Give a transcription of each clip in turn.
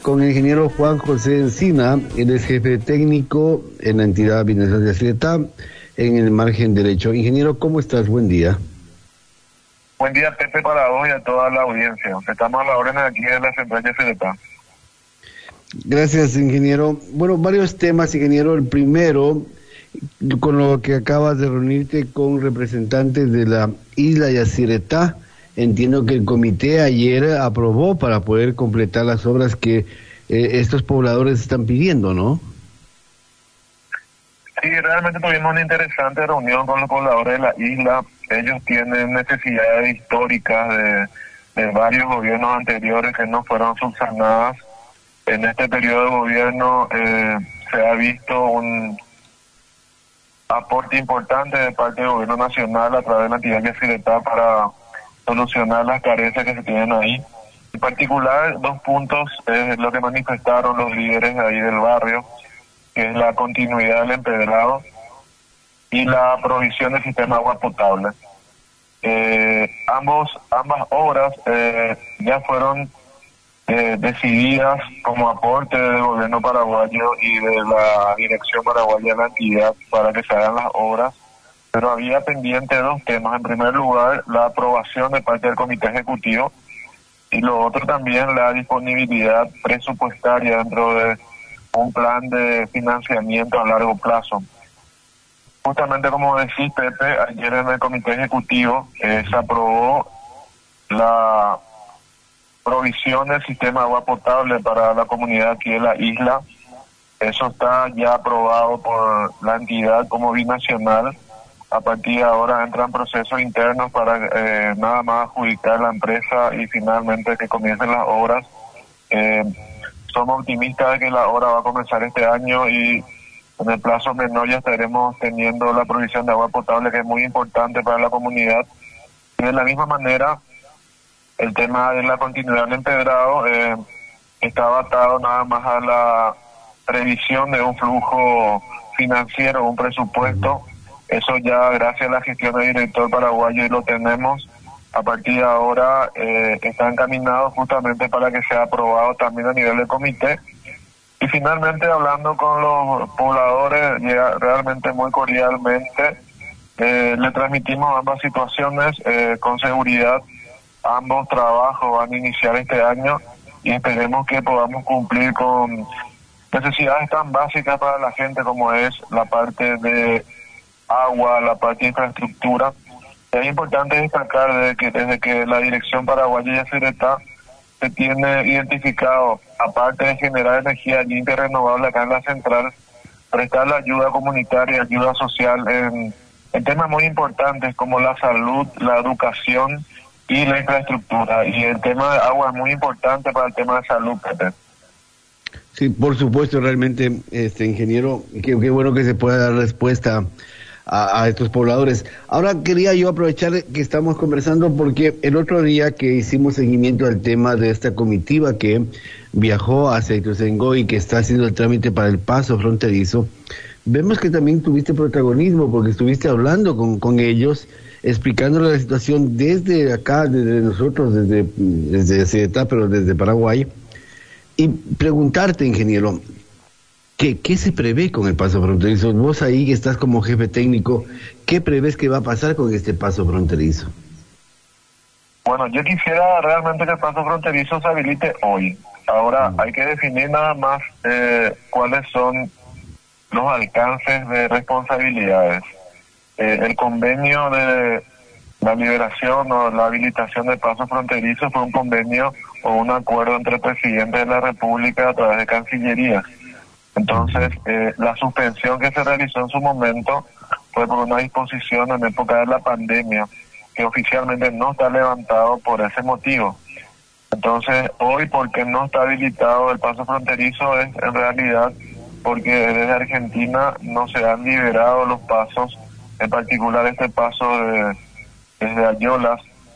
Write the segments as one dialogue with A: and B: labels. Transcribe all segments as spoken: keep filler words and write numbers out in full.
A: con el ingeniero Juan José Encina. Él es jefe técnico en la entidad binacional de Aziretá, en el margen derecho. Ingeniero, ¿cómo estás? Buen día.
B: Buen día, Pepe, para vos y a toda la audiencia. Estamos a la orden aquí de la central de Aziretá.
A: Gracias, ingeniero. Bueno, varios temas, ingeniero. El primero, con lo que acabas de reunirte con representantes de la isla de Aziretá. Entiendo que el comité ayer aprobó para poder completar las obras que eh, estos pobladores están pidiendo, ¿no?
B: Sí, realmente tuvimos una interesante reunión con los pobladores de la isla. Ellos tienen necesidades históricas de, de varios gobiernos anteriores que no fueron subsanadas. En este periodo de gobierno eh, se ha visto un aporte importante de parte del gobierno nacional a través de la entidad de Aziretá para solucionar las carencias que se tienen ahí. En particular, dos puntos es lo que manifestaron los líderes ahí del barrio, que es la continuidad del empedrado y la provisión del sistema de agua potable. Eh, ambos, ambas obras eh, ya fueron eh, decididas como aporte del gobierno paraguayo y de la dirección paraguaya de la entidad para que se hagan las obras, pero había pendiente dos temas. En primer lugar, la aprobación de parte del comité ejecutivo y lo otro también la disponibilidad presupuestaria dentro de un plan de financiamiento a largo plazo. Justamente como decís, Pepe, ayer en el comité ejecutivo eh, se aprobó la provisión del sistema de agua potable para la comunidad aquí de la isla. Eso está ya aprobado por la entidad como binacional. A partir de ahora entran procesos internos para eh, nada más adjudicar la empresa y finalmente que comiencen las obras. Eh, somos optimistas de que la obra va a comenzar este año y en el plazo menor ya estaremos teniendo la provisión de agua potable, que es muy importante para la comunidad. Y de la misma manera, el tema de la continuidad del empedrado eh, está atado nada más a la previsión de un flujo financiero, un presupuesto. Eso ya gracias a la gestión del director paraguayo y lo tenemos. A partir de ahora eh, está encaminado justamente para que sea aprobado también a nivel de comité. Y finalmente, hablando con los pobladores, ya realmente muy cordialmente, eh, le transmitimos ambas situaciones eh, con seguridad. Ambos trabajos van a iniciar este año y esperemos que podamos cumplir con necesidades tan básicas para la gente como es la parte de agua, la parte de infraestructura. Es importante destacar de que desde que la dirección paraguaya de Aziretá se tiene identificado, aparte de generar energía limpia y renovable acá en la central, prestar la ayuda comunitaria, ayuda social en, en temas muy importantes como la salud, la educación y la infraestructura. Y el tema de agua es muy importante para el tema de salud, Pepe.
A: Sí, por supuesto, realmente, este ingeniero, qué, qué bueno que se pueda dar respuesta a, a estos pobladores. Ahora quería yo aprovechar que estamos conversando porque el otro día que hicimos seguimiento al tema de esta comitiva que viajó hacia Ituzaingó y que está haciendo el trámite para el paso fronterizo, vemos que también tuviste protagonismo porque estuviste hablando con, con ellos, explicándole la situación desde acá, desde nosotros, desde, desde Aziretá, pero desde Paraguay, y preguntarte, ingeniero, ¿Qué, ¿Qué se prevé con el paso fronterizo? Vos ahí que estás como jefe técnico, ¿qué prevés que va a pasar con este paso fronterizo?
B: Bueno, yo quisiera realmente que el paso fronterizo se habilite hoy. Ahora mm. hay que definir nada más eh, cuáles son los alcances de responsabilidades. Eh, el convenio de la liberación o la habilitación del paso fronterizo fue un convenio o un acuerdo entre el presidente de la República a través de Cancillería. Entonces, eh, la suspensión que se realizó en su momento fue por una disposición en época de la pandemia, que oficialmente no está levantado por ese motivo. Entonces, hoy, porque no está habilitado el paso fronterizo, es en realidad porque desde Argentina no se han liberado los pasos, en particular este paso de, desde Ayolas,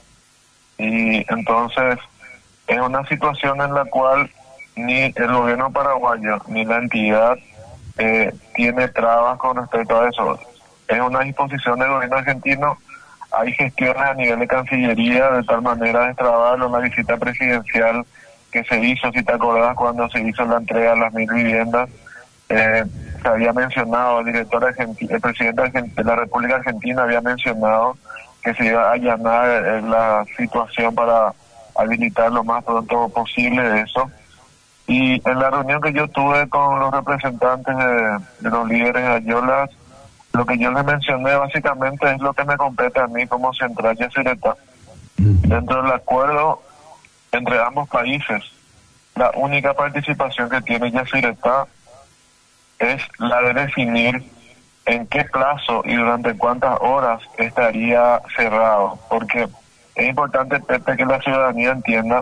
B: y entonces es una situación en la cual ni el gobierno paraguayo ni la entidad eh, tiene trabas con respecto a eso. Es una disposición del gobierno argentino. Hay gestiones a nivel de Cancillería de tal manera de destrabar una visita presidencial que se hizo, si te acordás, cuando se hizo la entrega de las mil viviendas, eh, se había mencionado, el director argentino, el presidente de la República Argentina había mencionado que se iba a allanar eh, la situación para habilitar lo más pronto posible eso. Y en la reunión que yo tuve con los representantes de, de los líderes de Ayolas, lo que yo les mencioné básicamente es lo que me compete a mí como Central Yacyretá. Dentro del acuerdo entre ambos países, la única participación que tiene Yacyretá es la de definir en qué plazo y durante cuántas horas estaría cerrado, porque es importante, Pepe, que la ciudadanía entienda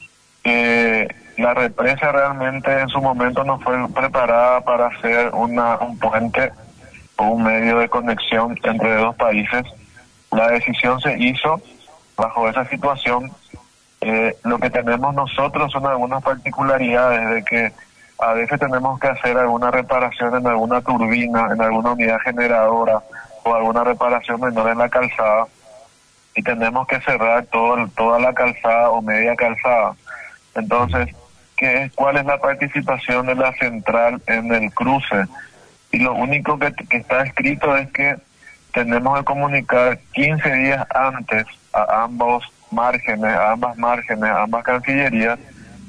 B: que la represa realmente en su momento no fue preparada para hacer una un puente o un medio de conexión entre dos países. La decisión se hizo bajo esa situación. Eh, lo que tenemos nosotros son algunas particularidades de que a veces tenemos que hacer alguna reparación en alguna turbina, en alguna unidad generadora o alguna reparación menor en la calzada y tenemos que cerrar todo, toda la calzada o media calzada. Entonces, ¿qué es, ¿cuál es la participación de la central en el cruce? Y lo único que, que está escrito es que tenemos que comunicar quince días antes a ambos márgenes, a ambas márgenes, a ambas cancillerías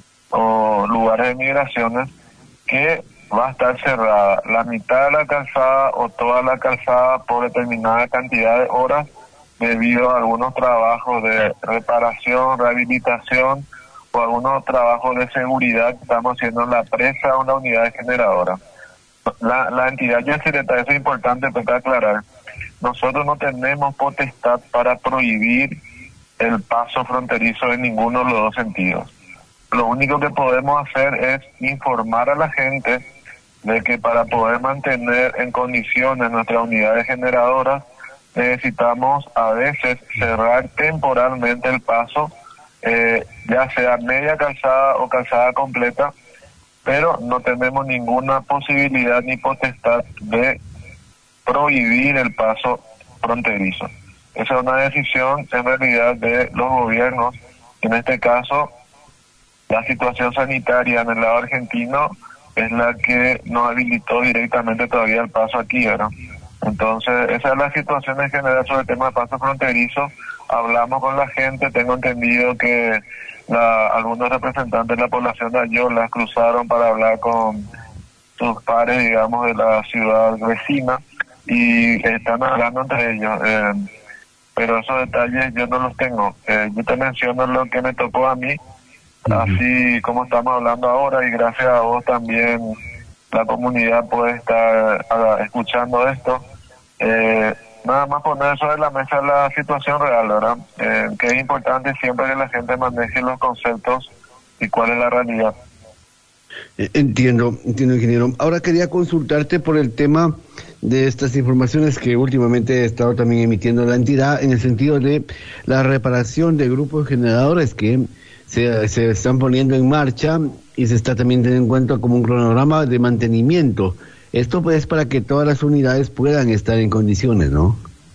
B: o lugares de migraciones que va a estar cerrada la mitad de la calzada o toda la calzada por determinada cantidad de horas debido a algunos trabajos de reparación, rehabilitación o algunos trabajos de seguridad que estamos haciendo en la presa o en la unidad generadora. La, la entidad Yacyretá, eso es importante para aclarar, nosotros no tenemos potestad para prohibir el paso fronterizo en ninguno de los dos sentidos. Lo único que podemos hacer es informar a la gente de que para poder mantener en condiciones nuestras unidades generadoras necesitamos a veces cerrar temporalmente el paso, eh, ya sea media calzada o calzada completa, pero no tenemos ninguna posibilidad ni potestad de prohibir el paso fronterizo. Esa es una decisión en realidad de los gobiernos, en este caso la situación sanitaria en el lado argentino es la que no habilitó directamente todavía el paso aquí, ¿verdad? Entonces, esa es la situación en general sobre el tema de paso fronterizo. Hablamos con la gente, tengo entendido que la, algunos representantes de la población de Ayolas cruzaron para hablar con sus pares, digamos, de la ciudad vecina y están hablando entre ellos. Eh, pero esos detalles yo no los tengo. Eh, yo te menciono lo que me tocó a mí, así como estamos hablando ahora, y gracias a vos también la comunidad puede estar uh, escuchando esto. Eh, nada más poner sobre la mesa la situación real, ¿verdad? Eh, que es importante siempre que la gente maneje los conceptos y cuál es la realidad.
A: Entiendo, entiendo, ingeniero. Ahora quería consultarte por el tema de estas informaciones que últimamente he estado también emitiendo la entidad en el sentido de la reparación de grupos generadores que se, se están poniendo en marcha y se está también teniendo en cuenta como un cronograma de mantenimiento. Esto pues para que todas las unidades puedan estar en condiciones, ¿no?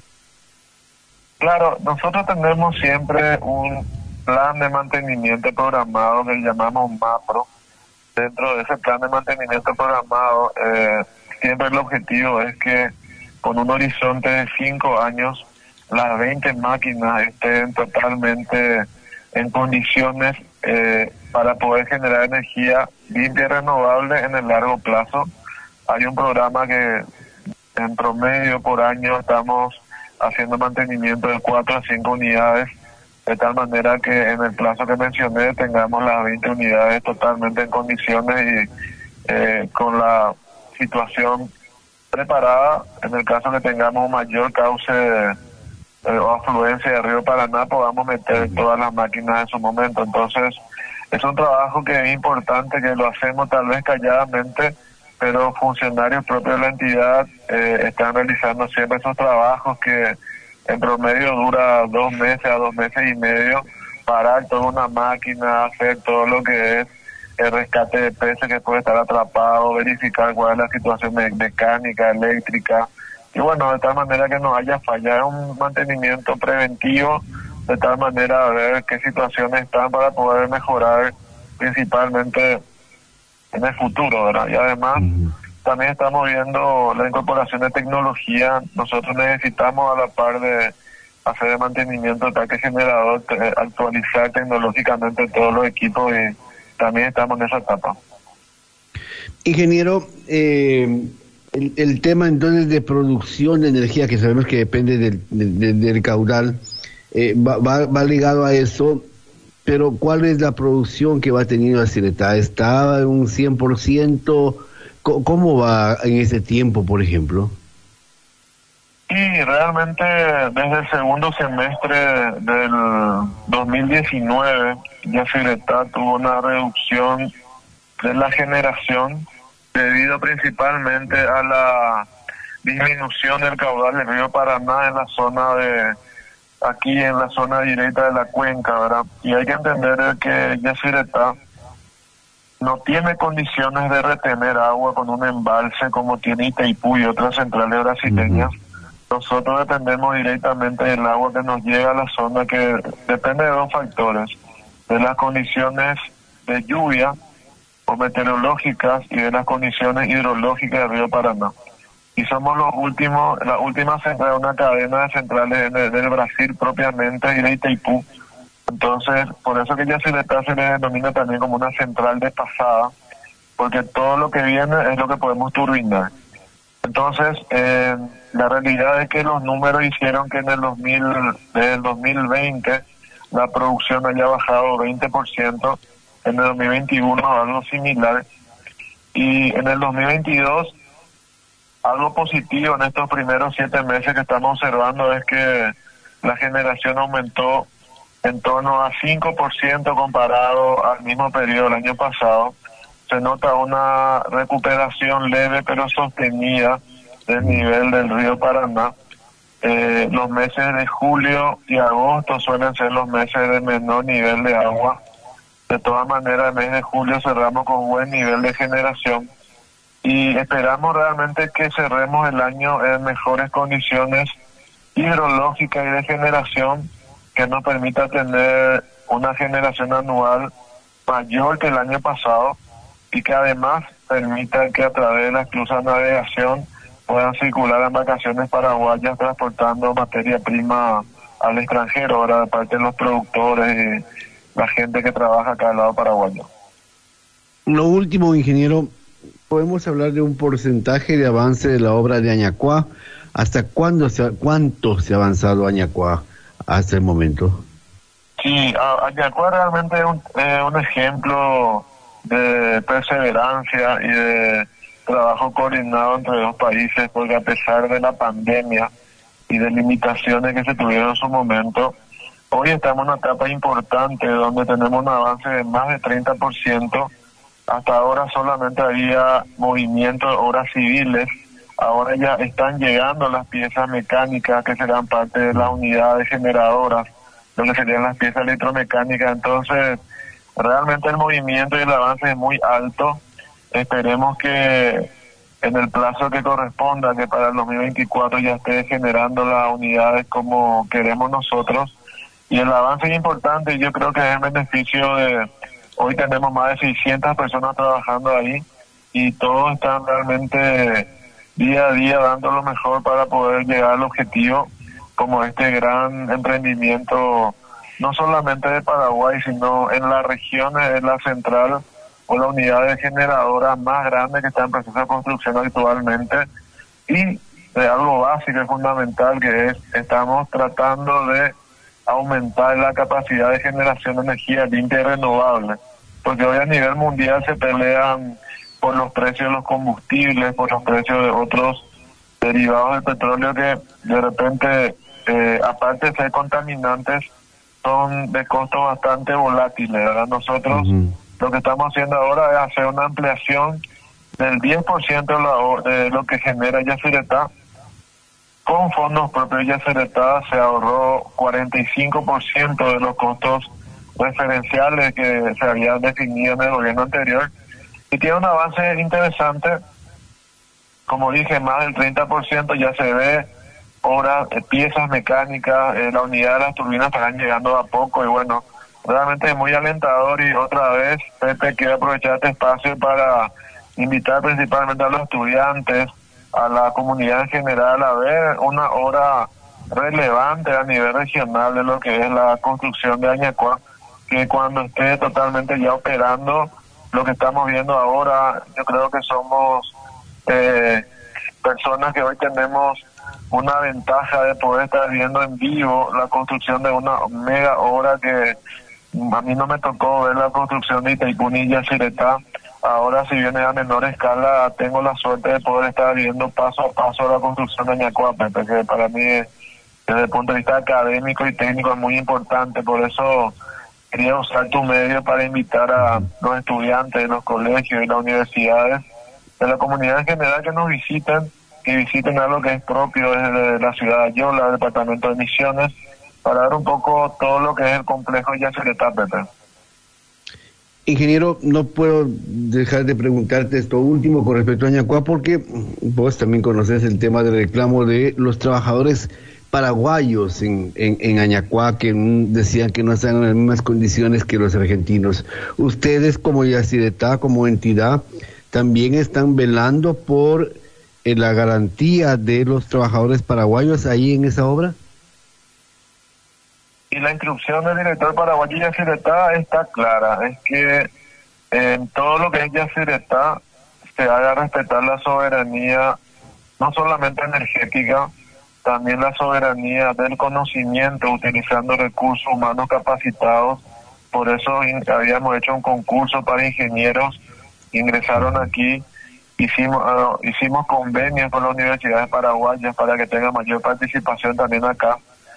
B: Claro, nosotros tenemos siempre un plan de mantenimiento programado que llamamos MAPRO. Dentro de ese plan de mantenimiento programado, eh, siempre el objetivo es que con un horizonte de cinco años, las veinte máquinas estén totalmente en condiciones eh, para poder generar energía limpia y renovable en el largo plazo. Hay un programa que en promedio por año estamos haciendo mantenimiento de cuatro a cinco unidades, de tal manera que en el plazo que mencioné tengamos las veinte unidades totalmente en condiciones y eh, con la situación preparada. En el caso que tengamos un mayor cauce eh, o afluencia de Río Paraná, podamos meter todas las máquinas en su momento. Entonces, es un trabajo que es importante, que lo hacemos tal vez calladamente, pero funcionarios propios de la entidad eh, están realizando siempre esos trabajos que en promedio dura dos meses a dos meses y medio, parar toda una máquina, hacer todo lo que es el rescate de peces que puede estar atrapado, verificar cuál es la situación me mecánica, eléctrica, y bueno, de tal manera que no haya falla, un mantenimiento preventivo, de tal manera a ver qué situaciones están para poder mejorar principalmente en el futuro, ¿verdad? Y además uh-huh. también estamos viendo la incorporación de tecnología. Nosotros necesitamos, a la par de hacer el mantenimiento del parque generador, te, actualizar tecnológicamente todos los equipos, y también estamos en esa etapa.
A: Ingeniero, eh, el, el tema entonces de producción de energía, que sabemos que depende del, del, del caudal, eh, va, va, va ligado a eso, pero ¿cuál es la producción que va teniendo Yacyretá? ¿Está en un cien por ciento? ¿Cómo va en ese tiempo, por ejemplo?
B: Sí, realmente desde el segundo semestre del dos mil diecinueve, Yacyretá tuvo una reducción de la generación debido principalmente a la disminución del caudal del río Paraná en la zona de, aquí en la zona directa de la cuenca, ¿verdad? Y hay que entender que Yacyretá no tiene condiciones de retener agua con un embalse como tiene Itaipú y otras centrales brasileñas. Uh-huh. Nosotros dependemos directamente del agua que nos llega a la zona, que depende de dos factores: de las condiciones de lluvia o meteorológicas y de las condiciones hidrológicas del río Paraná. Y somos los últimos, la última central de una cadena de centrales de, del Brasil propiamente, y de Itaipú. Entonces, por eso que Yacyretá se le denomina también como una central de pasada, porque todo lo que viene es lo que podemos turbinar. Entonces, eh, la realidad es que los números hicieron que en el dos mil, desde el dos mil veinte la producción haya bajado veinte por ciento, en el dos mil veintiuno algo similar, y en el dos mil veintidós algo positivo en estos primeros siete meses que estamos observando es que la generación aumentó en torno a cinco por ciento comparado al mismo periodo del año pasado. Se nota una recuperación leve pero sostenida del nivel del río Paraná. Eh, los meses de julio y agosto suelen ser los meses de menor nivel de agua. De todas maneras, el mes de julio cerramos con buen nivel de generación y esperamos realmente que cerremos el año en mejores condiciones hidrológicas y de generación, que nos permita tener una generación anual mayor que el año pasado, y que además permita que a través de la esclusa de navegación puedan circular embarcaciones paraguayas transportando materia prima al extranjero, ahora de parte de los productores y la gente que trabaja acá al lado paraguayo.
A: Lo último, ingeniero, ¿podemos hablar de un porcentaje de avance de la obra de Añacuá? ¿Hasta cuándo se, cuánto se ha avanzado Añacuá hasta el momento?
B: Sí, Añacuá realmente es un, eh, un ejemplo de perseverancia y de trabajo coordinado entre dos países, porque a pesar de la pandemia y de limitaciones que se tuvieron en su momento, hoy estamos en una etapa importante donde tenemos un avance de más de treinta por ciento. Hasta ahora solamente había movimiento de obras civiles, ahora ya están llegando las piezas mecánicas que serán parte de las unidades generadoras, lo que serían las piezas electromecánicas. Entonces, realmente el movimiento y el avance es muy alto. Esperemos que en el plazo que corresponda, que para el dos mil veinticuatro ya esté generando las unidades como queremos nosotros. Y el avance es importante, y yo creo que es en beneficio de... Hoy tenemos más de seiscientas personas trabajando ahí, y todos están realmente día a día dando lo mejor para poder llegar al objetivo, como este gran emprendimiento, no solamente de Paraguay, sino en la región de la central o la unidad de generadora más grande que está en proceso de construcción actualmente, y de algo básico y fundamental, que es, estamos tratando de aumentar la capacidad de generación de energía limpia y renovable, porque hoy a nivel mundial se pelean por los precios de los combustibles, por los precios de otros derivados del petróleo que de repente, eh, aparte de ser contaminantes, son de costos bastante volátiles, ¿verdad? Nosotros uh-huh. lo que estamos haciendo ahora es hacer una ampliación del diez por ciento de, la, de lo que genera Yacyretá. Con fondos propios Yacyretá se ahorró cuarenta y cinco por ciento de los costos referenciales que se habían definido en el gobierno anterior, y tiene un avance interesante. Como dije, más del treinta por ciento ya se ve obras, eh, piezas mecánicas, eh, la unidad de las turbinas estarán llegando a poco, y bueno, realmente es muy alentador. Y otra vez, Pepe, quiero aprovechar este espacio para invitar principalmente a los estudiantes, a la comunidad en general, a ver una obra relevante a nivel regional de lo que es la construcción de Añacuá, que cuando esté totalmente ya operando, lo que estamos viendo ahora, yo creo que somos eh, personas que hoy tenemos una ventaja de poder estar viendo en vivo la construcción de una mega obra que a mí no me tocó ver la construcción de Itaipú y Yacyretá. Ahora, si viene a menor escala, tengo la suerte de poder estar viendo paso a paso la construcción de Añacuá, que para mí, desde el punto de vista académico y técnico, es muy importante. Por eso quería usar tu medio para invitar a los estudiantes de los colegios y las universidades, de la comunidad en general, que nos visiten, que visiten algo que es propio de la ciudad de Ayola, del departamento de Misiones, para ver un poco todo lo que es el complejo Yacyretá, Pepe.
A: Ingeniero, no puedo dejar de preguntarte esto último con respecto a Añacuá, porque vos también conoces el tema del reclamo de los trabajadores paraguayos en, en, en Añacuá, que decían que no están en las mismas condiciones que los argentinos. Ustedes, como Yacyretá, como entidad, también están velando por eh, la garantía de los trabajadores paraguayos ahí en esa obra.
B: Y la instrucción del director paraguayo Yacyretá está clara, es que en todo lo que es Yacyretá se haga respetar la soberanía, no solamente energética, también la soberanía del conocimiento, utilizando recursos humanos capacitados. Por eso habíamos hecho un concurso para ingenieros, ingresaron aquí, hicimos uh, hicimos convenios con las universidades paraguayas para que tengan mayor participación también acá.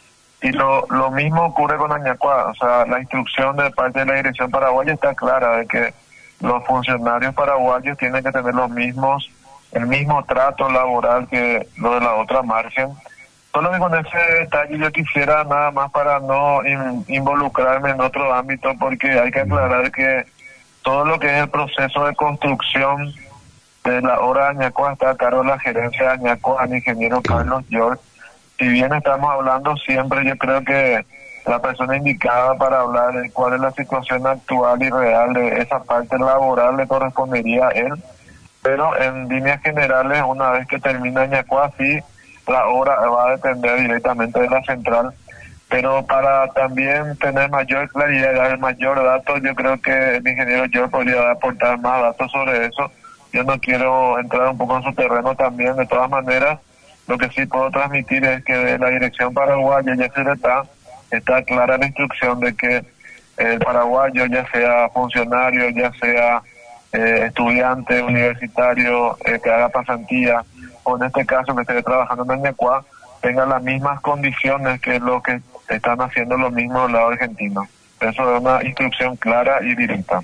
B: Y lo, lo mismo ocurre con Añacuá. O sea, la instrucción de parte de la dirección paraguaya está clara, de que los funcionarios paraguayos tienen que tener los mismos, el mismo trato laboral que lo de la otra margen. Solo que con ese detalle yo quisiera, nada más para no in, involucrarme en otro ámbito, porque hay que aclarar que todo lo que es el proceso de construcción de la obra de Añacuá está a cargo de la gerencia de Añacuá, el ingeniero Carlos York. Si bien estamos hablando siempre, yo creo que la persona indicada para hablar de cuál es la situación actual y real de esa parte laboral le correspondería a él, pero en líneas generales, una vez que termina Añacuá, sí, la obra va a depender directamente de la central, pero para también tener mayor claridad y dar mayor datos, yo creo que el ingeniero yo podría aportar más datos sobre eso. Yo no quiero entrar un poco en su terreno también. De todas maneras, lo que sí puedo transmitir es que de la dirección paraguaya Yacyretá está clara la instrucción de que el paraguayo, ya sea funcionario, ya sea eh, estudiante universitario, eh, que haga pasantía, o en este caso que esté trabajando en Añacuá, tenga las mismas condiciones que lo que están haciendo lo mismo del lado argentino. Eso es una instrucción clara y directa.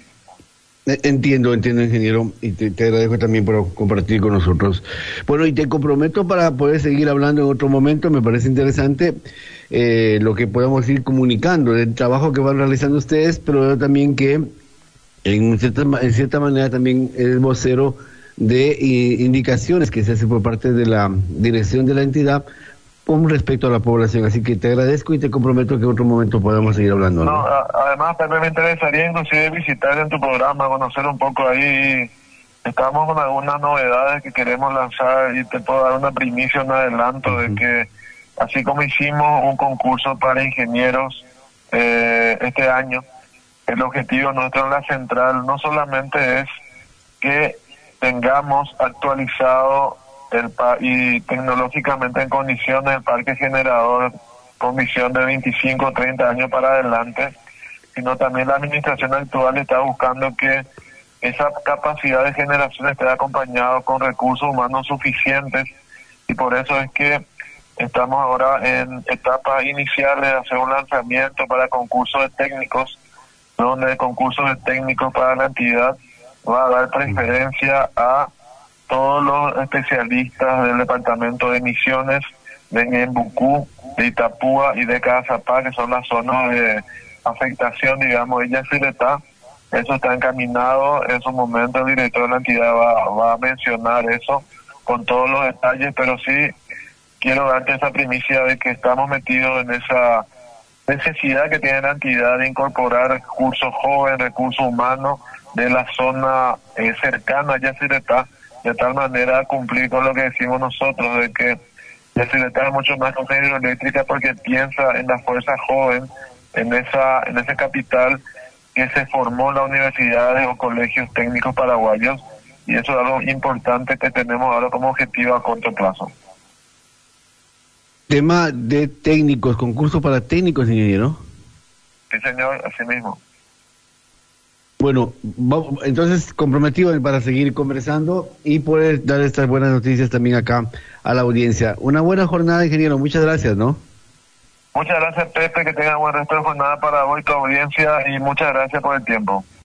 A: Entiendo, entiendo, ingeniero, y te, te agradezco también por compartir con nosotros. Bueno, y te comprometo para poder seguir hablando en otro momento. Me parece interesante eh, lo que podamos ir comunicando del trabajo que van realizando ustedes, pero también que en cierta, en cierta manera también es vocero de eh, indicaciones que se hace por parte de la dirección de la entidad con respecto a la población. Así que te agradezco y te comprometo que en otro momento podamos seguir hablando, ¿no?
B: No, a, además también me interesaría inclusive visitar en tu programa, conocer un poco ahí. Estamos con algunas novedades que queremos lanzar y te puedo dar una primicia, un adelanto uh-huh. de que así como hicimos un concurso para ingenieros eh, este año, el objetivo nuestro en la central no solamente es que tengamos actualizado el pa y tecnológicamente en condiciones el parque generador con visión de veinticinco o treinta años para adelante, sino también la administración actual está buscando que esa capacidad de generación esté acompañado con recursos humanos suficientes, y por eso es que estamos ahora en etapas iniciales de hacer un lanzamiento para concursos de técnicos, donde el concurso de técnicos para la entidad va a dar preferencia a todos los especialistas del departamento de Misiones, de Ñembucú, de Itapúa y de Cazapá, que son las zonas de afectación, digamos, de Yacyretá. Eso está encaminado. En su momento el director de la entidad va, va a mencionar eso con todos los detalles, pero sí quiero darte esa primicia de que estamos metidos en esa necesidad que tiene la entidad de incorporar recursos jóvenes, recursos humanos de la zona eh, cercana a Yacyretá, de tal manera a cumplir con lo que decimos nosotros, de que Yacyretá es mucho más que una hidroeléctrica porque piensa en la fuerza joven, en esa en ese capital que se formó en las universidades o colegios técnicos paraguayos, y eso es algo importante que tenemos ahora como objetivo a corto plazo.
A: Tema de técnicos, concurso para técnicos, ingeniero.
B: Sí, señor, así mismo.
A: Bueno, vamos, entonces comprometido para seguir conversando y poder dar estas buenas noticias también acá a la audiencia. Una buena jornada, ingeniero. Muchas gracias, ¿no?
B: Muchas gracias, Pepe, que tenga buen resto de jornada para hoy, tu audiencia, y muchas gracias por el tiempo.